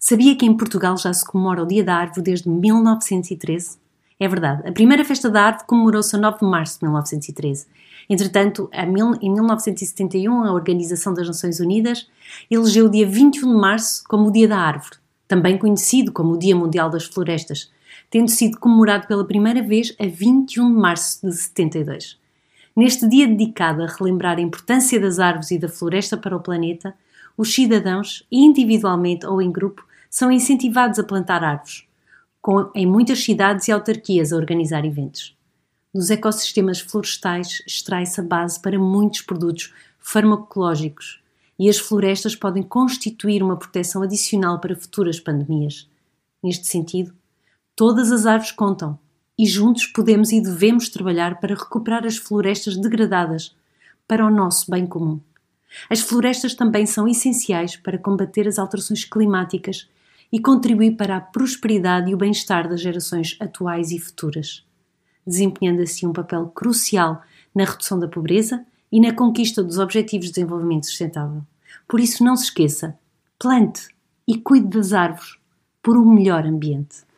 Sabia que em Portugal já se comemora o Dia da Árvore desde 1913? É verdade, a primeira festa da árvore comemorou-se a 9 de março de 1913. Entretanto, em 1971, a Organização das Nações Unidas elegeu o dia 21 de março como o Dia da Árvore, também conhecido como o Dia Mundial das Florestas, tendo sido comemorado pela primeira vez a 21 de março de 72. Neste dia dedicado a relembrar a importância das árvores e da floresta para o planeta, os cidadãos, individualmente ou em grupo, são incentivados a plantar árvores, em muitas cidades e autarquias a organizar eventos. Dos ecossistemas florestais extrai-se a base para muitos produtos farmacológicos e as florestas podem constituir uma proteção adicional para futuras pandemias. Neste sentido, todas as árvores contam e juntos podemos e devemos trabalhar para recuperar as florestas degradadas para o nosso bem comum. As florestas também são essenciais para combater as alterações climáticas e contribuir para a prosperidade e o bem-estar das gerações atuais e futuras, desempenhando assim um papel crucial na redução da pobreza e na conquista dos Objetivos de Desenvolvimento Sustentável. Por isso, não se esqueça, plante e cuide das árvores por um melhor ambiente.